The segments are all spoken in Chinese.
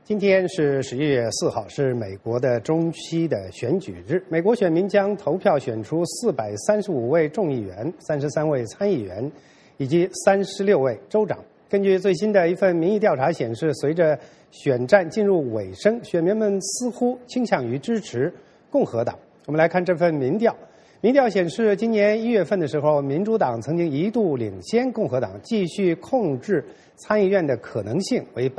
今天是11月4号，是美国的中期的选举日。美国选民将投票选出435位众议员、33位参议员以及36位州长。根据最新的一份民意调查显示，随着选战进入尾声，选民们似乎倾向于支持共和党。我们来看这份民调。民调显示，今年1月份的时候，民主党曾经一度领先共和党，继续控制参议院的可能性为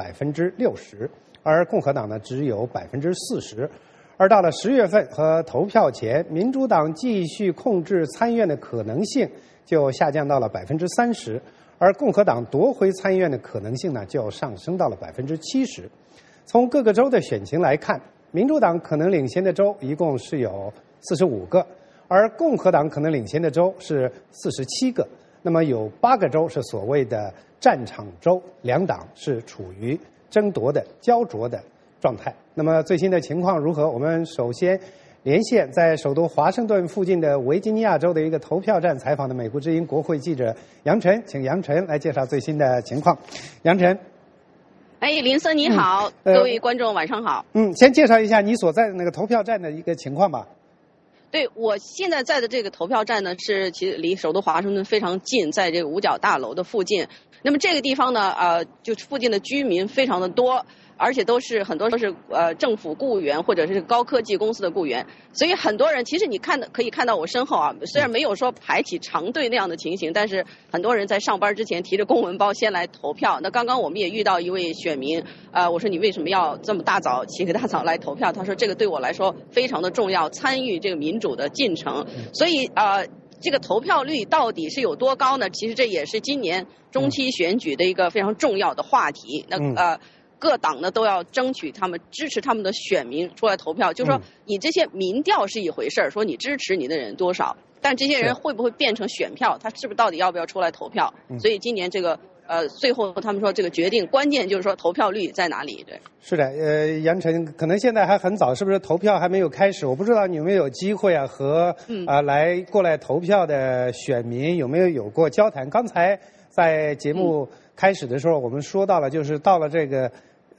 60%。而共和党呢只有40%，而到了10月份和投票前，民主党继续控制参议院的可能性就下降到了30%，而共和党夺回参议院的可能性呢就上升到了70%。从各个州的选情来看，民主党可能领先的州一共是有45个，而共和党可能领先的州是47个。那么有8个州是所谓的战场州，两党是处于争夺的焦灼的状态。那么最新的情况如何？我们首先连线在首都华盛顿附近的维吉尼亚州的一个投票站采访的美国之音国会记者杨晨，请杨晨来介绍最新的情况。杨晨。 林森你好，各位观众晚上好。 先介绍一下你所在的那个投票站的一个情况吧。 对，我现在在的这个投票站呢，其实离首都华盛顿非常近，在这个五角大楼的附近。那么这个地方呢，就附近的居民非常的多，而且很多都是政府雇员或者是高科技公司的雇员，所以很多人其实你可以看到我身后啊，虽然没有说排起长队那样的情形，但是很多人在上班之前提着公文包先来投票。那刚刚我们也遇到一位选民，我说你为什么要这么起个大早来投票？他说这个对我来说非常的重要，参与这个民主的进程。所以这个投票率到底是有多高呢？其实这也是今年中期选举的一个非常重要的话题。各党呢都要争取支持他们的选民出来投票。就是说你这些民调是一回事儿，说你支持你的人多少，但这些人会不会变成选票，他是不是到底要不要出来投票？所以今年这个最后他们说这个决定关键就是说投票率在哪里？对， 是的，杨晨，可能现在还很早，是不是投票还没有开始？我不知道你有没有机会和过来投票的选民有没有过交谈？刚才在节目开始的时候，我们说到了，就是到了这个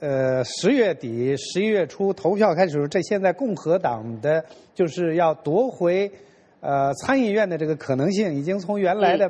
10月底、11月初投票开始的时候，这现在共和党的就是要夺回参议院的这个可能性已经从原来的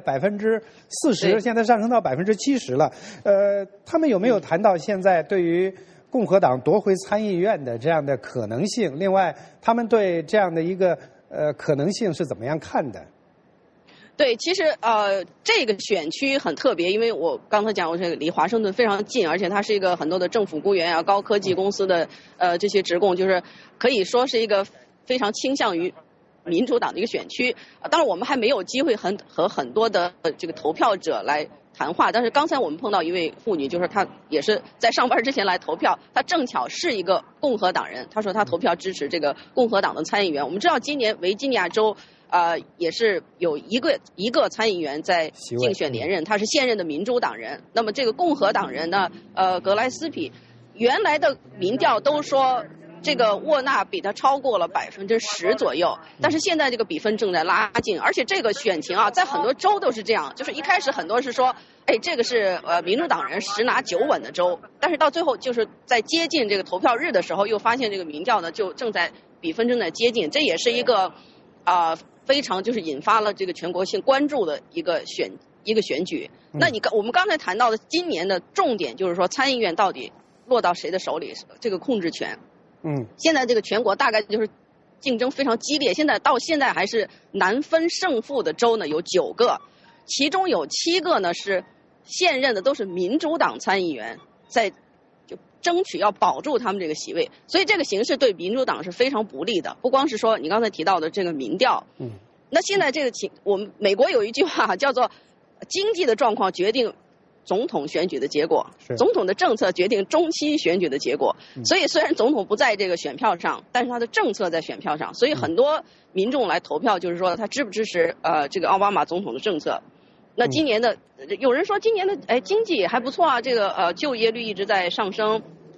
40%，现在上升到70%了。他们有没有谈到现在对于共和党夺回参议院的这样的可能性？另外，他们对这样的一个可能性是怎么样看的？ 对，其实这个选区很特别，因为我刚才讲过，这个离华盛顿非常近，而且它是一个很多的政府雇员啊、高科技公司的这些职工，就是可以说是一个非常倾向于民主党的一个选区。当然我们还没有机会和很多的这个投票者来谈话，但是刚才我们碰到一位妇女，就是她也是在上班之前来投票，她正巧是一个共和党人，她说她投票支持这个共和党的参议员。我们知道今年维吉尼亚州也是有一个参议员在竞选连任，他是现任的民主党人。那么这个共和党人呢，格莱斯皮，原来的民调都说这个沃纳比他超过了10%左右，但是现在这个比分正在拉近，而且这个选情啊，在很多州都是这样，就是一开始很多是说，这个是民主党人10拿9稳的州，但是到最后就是在接近这个投票日的时候，又发现这个民调呢就比分正在接近，这也是一个非常就是引发了这个全国性关注的一个选举。那我们刚才谈到的今年的重点就是说参议院到底落到谁的手里，这个控制权。现在这个全国大概就是竞争非常激烈，到现在还是难分胜负的州呢有9个，其中有7个呢是现任的都是民主党参议员在就争取要保住他们这个席位，所以这个形势对民主党是非常不利的。不光是说你刚才提到的这个民调，那现在这个我们美国有一句话叫做经济的状况决定总统选举的结果，总统的政策决定中期选举的结果。所以虽然总统不在这个选票上，但是他的政策在选票上，所以很多民众来投票就是说他支不支持这个奥巴马总统的政策。那今年的有人说今年的经济还不错啊，这个就业率一直在上升，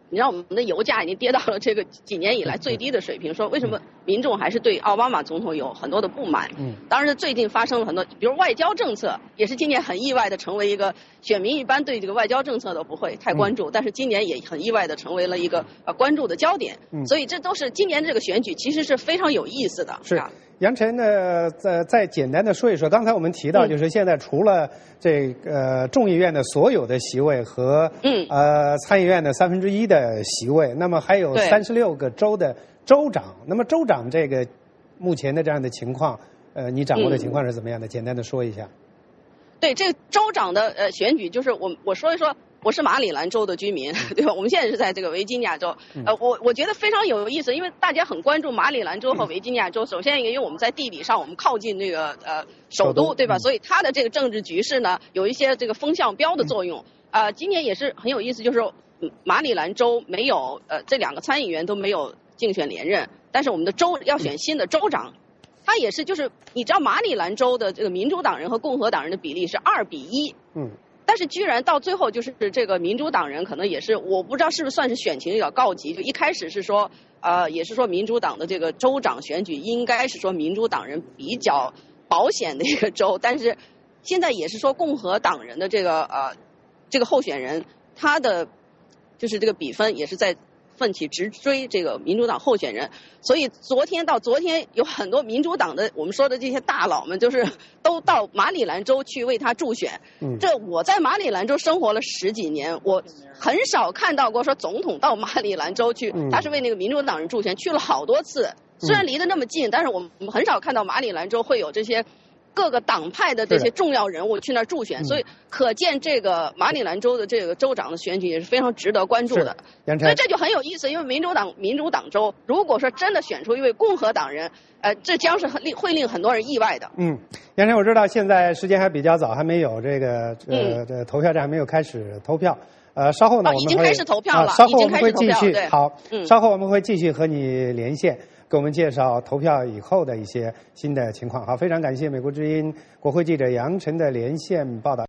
你知道我们的油价已经跌到了这个几年以来最低的水平，说为什么民众还是对奥巴马总统有很多的不满？当然最近发生了很多，比如外交政策，也是今年很意外的成为一个选民一般对这个外交政策都不会太关注，但是今年也很意外的成为了一个关注的焦点。所以这都是今年这个选举其实是非常有意思的。 是。杨晨呢，再简单的说一说，刚才我们提到，就是现在除了这个众议院的所有的席位和参议院的1/3的席位，那么还有36个州的州长。那么州长这个目前的这样的情况，你掌握的情况是怎么样的？简单的说一下。 对，这个州长的选举，就是我说一说。我是马里兰州的居民，对吧？我们现在是在这个维吉尼亚州。我觉得非常有意思，因为大家很关注马里兰州和维吉尼亚州。首先，因为我们在地理上我们靠近那个首都，对吧？所以它的这个政治局势呢，有一些这个风向标的作用。今年也是很有意思，就是马里兰州没有这2个参议员都没有竞选连任，但是我们的州要选新的州长。他也是，就是你知道马里兰州的这个民主党人和共和党人的比例是2比1。但是居然到最后，就是这个民主党人可能也是，我不知道是不是算是选情有点告急，就一开始是说，也是说民主党的这个州长选举应该是说民主党人比较保险的一个州，但是现在也是说共和党人的这个候选人，他的就是这个比分也是在奋起直追这个民主党候选人，所以昨天有很多民主党的我们说的这些大佬们，就是都到马里兰州去为他助选。这我在马里兰州生活了10几年，我很少看到过说总统到马里兰州去，他是为那个民主党人助选，去了好多次。虽然离得那么近，但是我们很少看到马里兰州会有这些各个党派的这些重要人物去那儿助选，所以可见这个马里兰州的这个州长的选举也是非常值得关注的。所以这就很有意思，因为民主党州如果说真的选出一位共和党人，这将是会令很多人意外的。 杨晨，我知道现在时间还比较早，还没有这个投票站还没有开始投票。稍后呢，我们已经开始投票了， 稍后我们会继续。好，稍后我们会继续和你连线，给我们介绍投票以后的一些新的情况。好，非常感谢美国之音国会记者杨晨的连线报道。